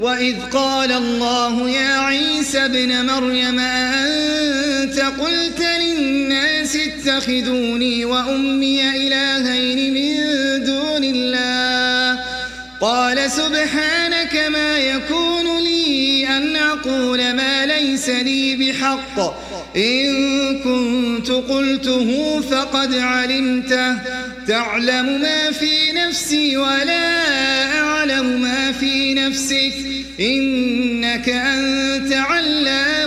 وإذ قال الله يا عيسى ابن مريم أأنت قلت للناس اتخذوني وأمي إلهين من دون الله قال سبحانك ما يكون لي أن أقول ما ليس لي بحق إن كنت قلته فقد علمته تعلم ما في نفسي ولا أعلم ما في نفسك إنك أنت علام